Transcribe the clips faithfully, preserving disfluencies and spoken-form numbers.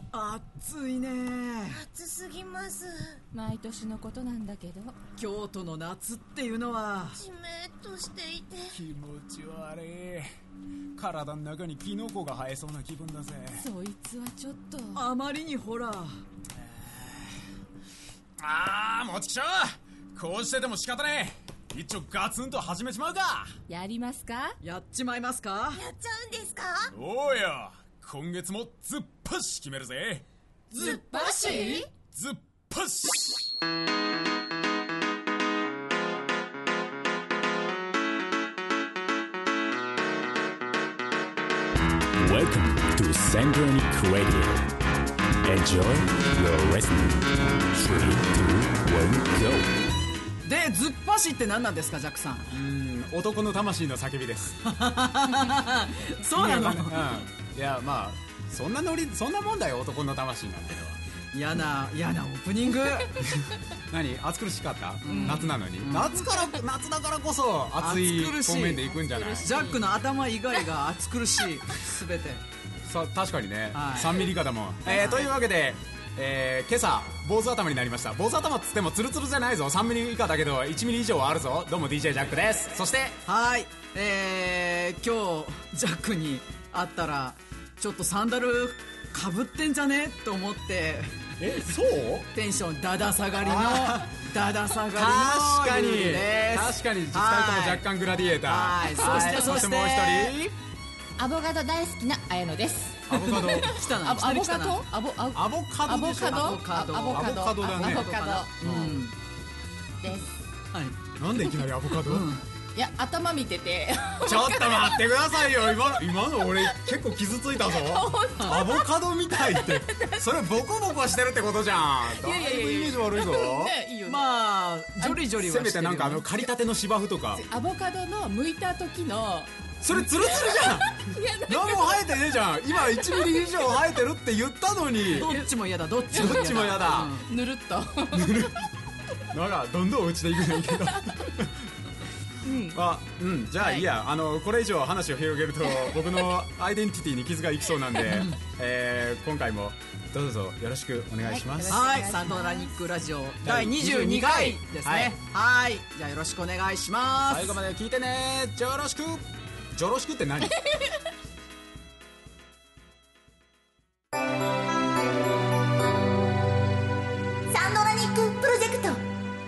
暑いね。 暑すぎます。 毎年のことなんだけど、 京都の夏っていうのはじめっとしていて気持ち悪い。体の中にキノコが生えそうな気分だぜ。 そいつはちょっとあまりにほら。 あーもちきしょう。こうしてても仕方ねえ。一丁ガツンと始めちまうか。 やりますか。 やっちまいますか。 やっちゃうんですか。 おうよ、今月もズッパシ決めるぜ。 ズッパシズッパシ。 Welcome to Sandronic Radio. Enjoy your listening. three, two, one, go. で、ズッパシって何なんですか、ジャックさん。 うーん、男の魂の叫びです。 そうなの。 うん、いやまあそんなノリ、そんなもんだよ、男の魂なんてのは。 嫌な嫌なオープニング。 何、暑苦しかった、 うん、 夏なのに、うん、夏から夏だからこそ暑い方面で行くんじゃない。 ジャックの頭以外が暑苦しい。全てさ確かにね、はい、さんミリ以下だもん、えーはい、というわけで、えー、今朝坊主頭になりました。坊主頭っつってもツルツルじゃないぞ。さんミリ以下だけどいちミリ以上はあるぞ。どうも ディージェー ジャックです。そしてはい、えー、今日ジャックに会ったらちょっとサンダルかぶってんじゃねと思って、 え、そうテンションだだ下がりのだだ下がりの確かにです確かにふたりとも若干グラディエーター。 はい、そしてそしてもう一人アボカド大好きな綾乃です。 アボカド来たな。 アボカドアボアボカドでしょ。 アボカドアボカドアボカドだね。 アボカドうんです。 はい。 なんでいきなりアボカド？ いや頭見ててちょっと待ってくださいよ。今の今の俺結構傷ついたぞ。アボカドみたいってそれボコボコしてるってことじゃん。 いやいやいやイメージ悪いぞ。 いいよね。 まあジョリジョリはしてるよね。 せめてなんかあの刈りたての芝生とか。 アボカドの剥いた時のそれツルツルじゃん。何も生えてねえじゃん。今いちミリ以上生えてるって言ったのに。 どっちも嫌だ、どっちもどっちも嫌だ。 ぬるっとぬるなんかどんどん落ちていくねんけど。うん、あ、うん、じゃあいいや、はい、あのこれ以上話を広げると僕のアイデンティティに傷がいきそうなんで、えー、今回もどうぞよろしくお願いします。 はい、サンドラニックラジオだいにじゅうにかいですね。はい、はい、じゃあよろしくお願いします。 最後まで聞いてね。よろしく。よろしくって何？ サンドラニックプロジェクト。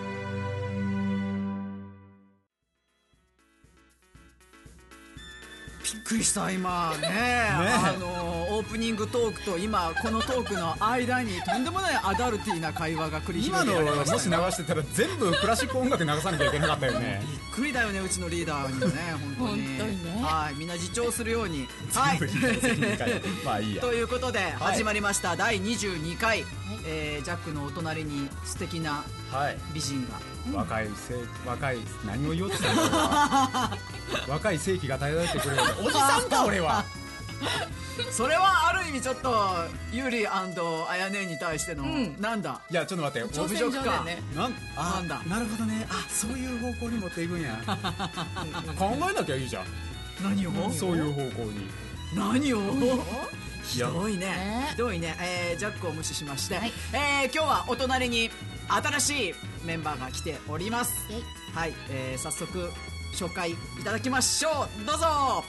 びっくりした今 ね, ねあのオープニングトークと今このトークの間にとんでもないアダルティーな会話が繰り広げられました。 今のもし流してたら全部クラシック音楽流さなきゃいけなかったよね。 びっくりだよね、うちのリーダーにもね。本当に本当にね、 はい、みんな自重するように。はいまあいいやということで始まりました、はい、だいにじゅうにかい、はい、えー、ジャックのお隣に素敵な美人が、 はい、若い若い何を言おうとしたの若い世紀が漂ってくれるおじさんか俺は。 それはある意味ちょっとユリ&あやねに対しての、うん、なんだ。 いやちょっと待って、 挑戦状だよね。 なんあなんだ。 なるほどね。あ、そういう方向に持っていくんや。考えなきゃいいじゃん。 何を？ そういう方向に。 何を？ひどいね、ひどいね、えー、ジャックを無視しまして、はい、えー、今日はお隣に新しいメンバーが来ております。はい、えー、早速紹介いただきましょう。どうぞ。 はい、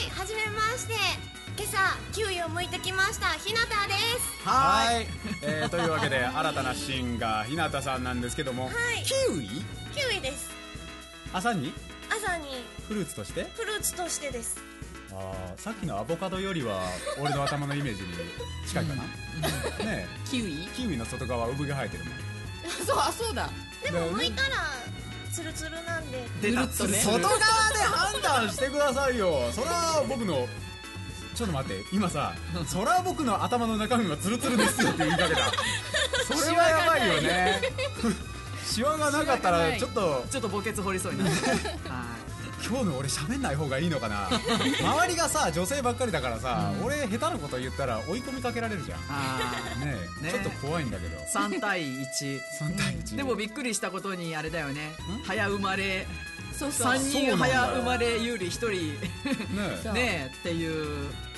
はじめまして。今朝キウイを剥いてきましたひなたです。 はい、えー、というわけで新たなシンガーひなたさんなんですけども、はい、キウイ？ キウイです。 朝に？ 朝にフルーツとして？ フルーツとしてです。 あ、さっきのアボカドよりは俺の頭のイメージに近いかな、うん、ねえ、 キウイ？ キウイの外側産毛生えてるもん。 そう、あ、そうだ。 でも剥いたらツルツルなんで。 でなっとね、 外側で判断してくださいよ。それは僕のちょっと待って、今さ、それは僕の頭の中身はツルツルですよって言いかけた。それはやばいよね。シワがなかったらちょっとちょっと墓穴掘りそうになる。 今日の俺喋んない方がいいのかな。周りがさ女性ばっかりだからさ、うん、俺下手なこと言ったら追い込みかけられるじゃん。あねえ、ね、ちょっと怖いんだけど。 さんたいいち。 さんたいいち。 でもびっくりしたことにあれだよね、早生まれ。 そうそう、 さんにん早生まれ有利ひとりねえねえっていう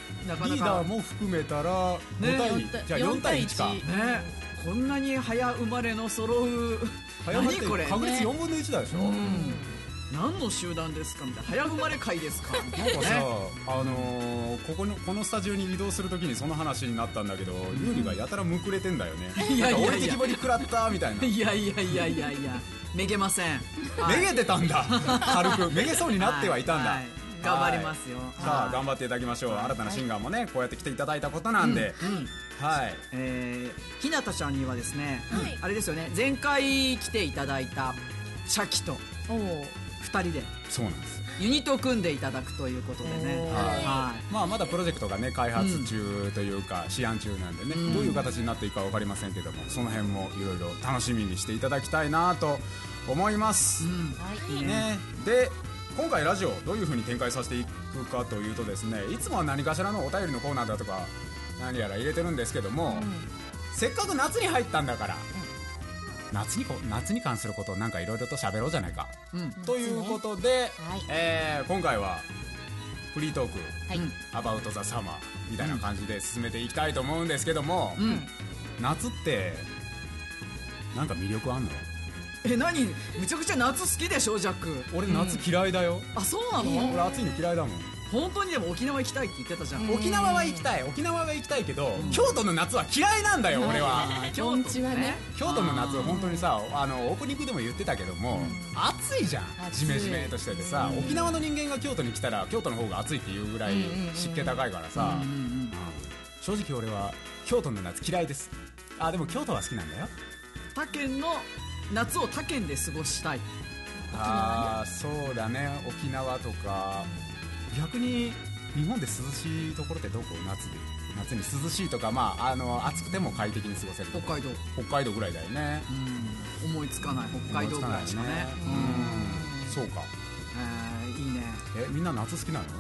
なかなかリーダーも含めたらご対に、じゃあよん対いちか。 よん対ね、こんなに早生まれの揃う早生まれ何これって確率よんぶんのいちだでしょ、 うん何の集団ですかみたいな、早生まれ会ですかみたいななんかさ、 ねあのー、ここのこのスタジオに移動するときにその話になったんだけど、ユーリがやたらむくれてんだよね。 いやいやいやなんか置いてきぼり食らったみたいな。 いやいやいやいやいやめげません、 めげてたんだ。軽くめげそうになってはいたんだ。 はいはい頑張りますよ。 さあ頑張っていただきましょう。新たなシンガーもねこうやって来ていただいたことなんで、はいえー、ひなたちゃんにはですね、 はいあれですよね、前回来ていただいたシャキとおお。 ふたりでそうなんです。 ユニットを組んでいただくということでね、 おーはまあまだプロジェクトがね開発中というか試案中なんでね、どういう形になっていくか分かりませんけども、その辺もいろいろ楽しみにしていただきたいなと思います、 い、うんはい。 いいねね、で今回ラジオどういう風に展開させていくかというとですね、いつもは何かしらのお便りのコーナーだとか何やら入れてるんですけども、せっかく夏に入ったんだから、夏にこ夏に関することをなんかいろいろと喋ろうじゃないか、 うんということで、 はいえー今回はフリートーク、 はい。 アバウトザサマーみたいな感じで進めていきたいと思うんですけども、 うん夏ってなんか魅力あんの？ え何めちゃくちゃ夏好きでしょジャック。 俺夏嫌いだよ、 あそうなの、 俺暑いの嫌いだもん。 本当にでも沖縄行きたいって言ってたじゃん、 沖縄は行きたい、沖縄は行きたいけど、京都の夏は嫌いなんだよ俺は。 京都盆地はね。 京都の夏本当にさ、あのオープニングでも言ってたけども、暑いじゃん、 暑いジメジメとしててさ、沖縄の人間が京都に来たら京都の方が暑いっていうぐらい湿気高いからさ、うん正直俺は京都の夏嫌いです。あでも京都は好きなんだよ。 他県の夏を他県で過ごしたい。 ああそうだね、沖縄とか。逆に日本で涼しいところってどこ？夏で夏に涼しいとか、まああの暑くても快適に過ごせるところ。 北海道北海道ぐらいだよね。 うん思いつかない北海道ぐらいしかね。 うんそうか。 えーいいね。 えみんな夏好きなの？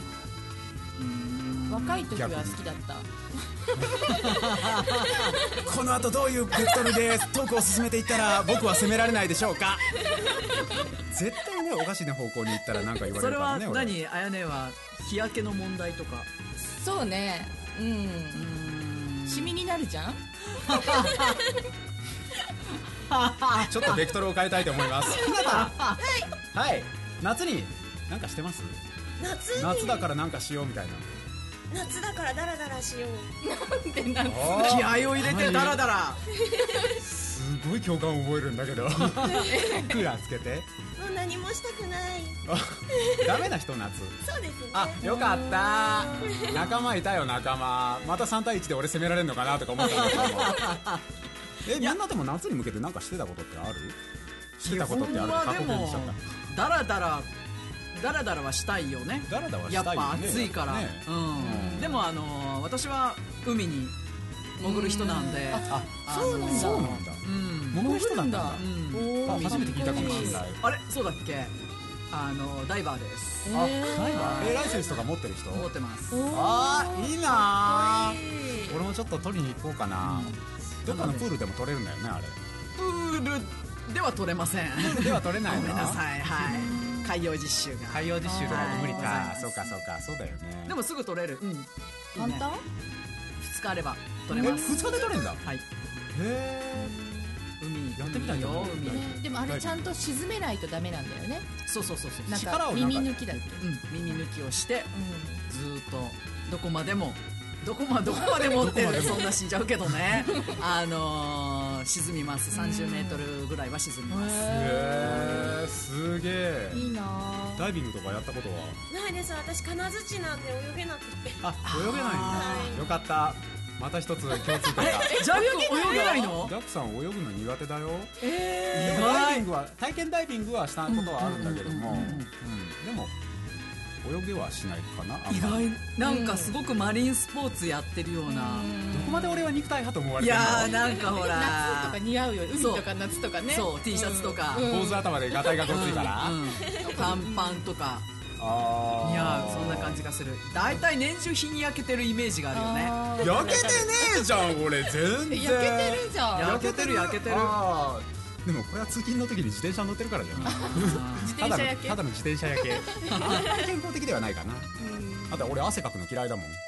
うん若い時は好きだった。 この後どういうベクトルでトークを進めていったら僕は責められないでしょうか。絶対ねおかしな方向に行ったら何か言われそれはるからね。俺何あやねは日焼けの問題とか。 そうね。うん。シミになるじゃん。 ちょっとベクトルを変えたいと思います。ひなたはいはい夏に何かしてます？ 夏に夏だから何かしようみたいな。 夏だからダラダラしよう。 でなんか気合を入れてダラダラ。 すごい共感を覚えるんだけどクーラーつけて。 もう何もしたくない。 ダメな人夏。 そうですね。 あよかった仲間いたよ仲間。またさん対いちで俺責められるのかなとか思ったんだけどもえみんなでも夏に向けて何かしてたことってある？してたことってある？過基本はでも去形にしちゃっダラダラダラダラはしたいよね。 た。ダラダラはしやったいよね。 ぱ暑いから、 ねうん、でもあのー私は海に潜る人なんで、 ああのそうなんだそうなんだ。 うん潜る人だったんだ。 うんあ初めて聞いたかもしれない。 あれそうだっけ、あのダイバーです、 あダイバー？えライセンスとか持ってる人？ 持ってます。 あーいいなー。俺もちょっと取りに行こうかな。どっかのプールでも取れるんだよねあれ。 プールでは取れません。 プールでは取れないの？ ごめんなさい、はい、海洋実習が。 海洋実習とかで無理はか。 いそうかそうかそうだよね。 でもすぐ取れる。うん。いいね簡単？ ふつかあれば取れえます。 ふつかで取れんだ。 はい。 へ海やってみたいとよ思う海。 ねでもあれちゃんと沈めないとダメなんだよね。 そうそうそうそう。 なんか力をなんか耳抜きだっけ。 うん、耳抜きをしてうずーっとどこまでもどこまどこまでもってどこまでもそんな死んじゃうけどね。あのー、沈みます。さんじゅうメートルぐらいは沈みん。 ます。 へえすげえ。 いいなぁ。 ダイビングとかやったことは？ ないです。私金槌なんで泳げなくて。 あ泳げないんだ。 はいよかったまた一つ共通点が。 ジャック泳げないの？ ダックさん泳ぐの苦手だよ。 えでもダイビングは体験ダイビングはしたことはあるんだけども、 うんうんうんうんうんでも泳げはしないかな。あん意ま外なんかすごくマリンスポーツやってるような。 どこまで俺は肉体派と思われいてるの？ やーなんかほら夏とか似合うよ。海とか夏とかね。 そう T シャツとか、 うん坊主頭でガタイがごついから、 うん短パンとかあー似合う、そんな感じがする。大体年中日に焼けてるイメージがあるよね。 あー焼けてねえじゃん俺全然。 焼けてるじゃん。 焼けてる焼けてる。 あーでもこれは通勤の時に自転車乗ってるからじゃない。 自ただの転車焼け。 ただの自転車焼け。あんまり健康的ではないかな。あと俺汗かくの嫌いだもん。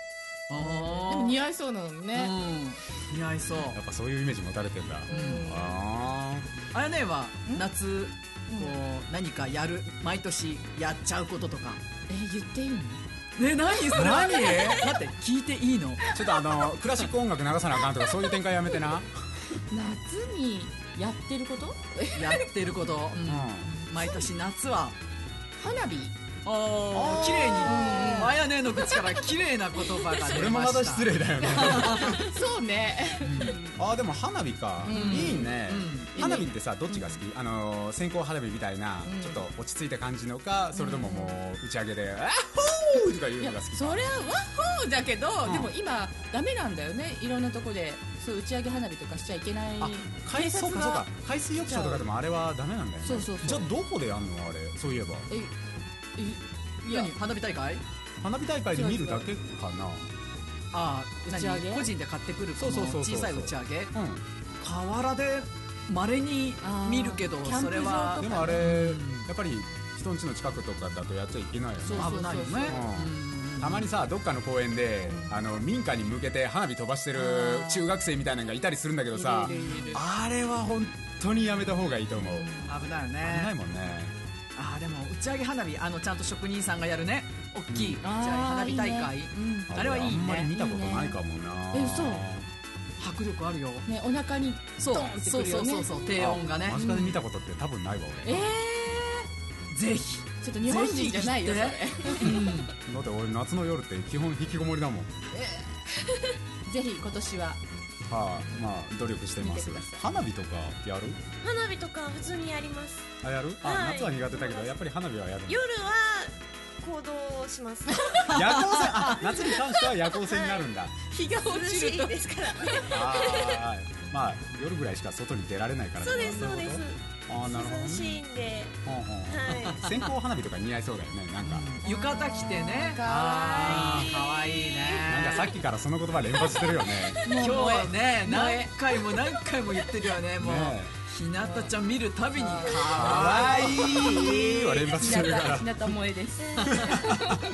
でも似合いそうなのね。 似合いそう。 やっぱそういうイメージ持たれてんだ。ああやねは夏こう何かやる、毎年やっちゃうこととか。 え、言っていいの？ ね、何それ。 何？ 待って聞いていいの？ ちょっとあのクラシック音楽流さなあかんとかそういう展開やめてな。 夏にやってること？ やってること、毎年夏は花火。 おー、綺麗に、あやねの口から綺麗な言葉が出ました。 それもまた失礼だよね。 そうね。 あーでも花火か、いいね。花火ってさ、どっちが好き？あの線香花火みたいなちょっと落ち着いた感じのか、それとももう打ち上げで「あっほー!」とか言うのが好きか。 それはワッホーだけど、でも今ダメなんだよね。いろんなとこでそう打ち上げ花火とかしちゃいけない。 海そうかそうか、海水浴場とかでもあれはダメなんだよね。 そうそうそう。 じゃあどこでやんのあれ？そういえば。 いや、花火大会？ 花火大会で見るだけかな。 ああ、 打ち上げ？ 個人で買ってくるそうそうそう小さい打ち上げ。 うん。 河原で稀に見るけど、それはでもあれやっぱり人ん家の近くとかだとやっちゃいけないよね。 危ないよね。 たまにさ、どっかの公園であの民家に向けて花火飛ばしてる中学生みたいなのがいたりするんだけどさ、あれは本当にやめた方がいいと思う。 危ないよね。 危ないもんね。 あ、でも打ち上げ花火、あのちゃんと職人さんがやるね、大きい打ち上げ花火大会、あれはいいね。 あんまり見たことないかもな。 え、嘘？ 迫力あるよね、お腹にそうドンってくるよね。 そうそうそう、低音がね。 間近で見たことって多分ないわ俺。 えー、ぜひちょっと日本人じゃないよそれ。だって俺夏の夜って基本引きこもりだもん。 ぜひ今年は。 はあ、まあ努力してます。花火とかやる？ 花火とか普通にやります。 あ、やる？あ、 はい、 夏は苦手だけどやっぱり花火はやる。 夜は行動します。 夜行性、あ、夏に関しては夜行性になるんだ。はい、 日が落ちるとですからね。 あ、まあ夜ぐらいしか外に出られないから。 そうですそうです。 あ、なるほどね。 涼しいんで。 はい。線香花火とか似合いそうだよね。なんか浴衣着てね。 かわいい。 かわいいね。 なんかさっきからその言葉連発してるよね。 今日はね、何回も何回も言ってるよね。もうひなたちゃん見るたびにかわいいは連発してるから。 ひなた萌えです。 そっかそっか。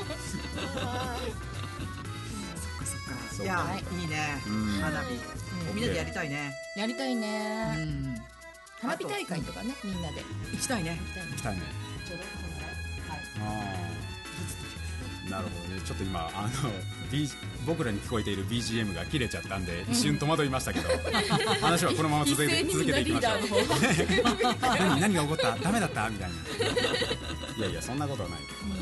いや、いいね。花火みんなでやりたいね。 やりたいね。花火大会とかね、みんなで行きたいね。 行きたいね。 ちょうどこのはい。ああ。なるほどね。ちょっと今あの B 僕らに聞こえている ビージーエム が切れちゃったんで一瞬戸惑いましたけど、話はこのまま続けて続けていきましょう。何何が起こった？ダメだったみたいな。いやいやそんなことはない。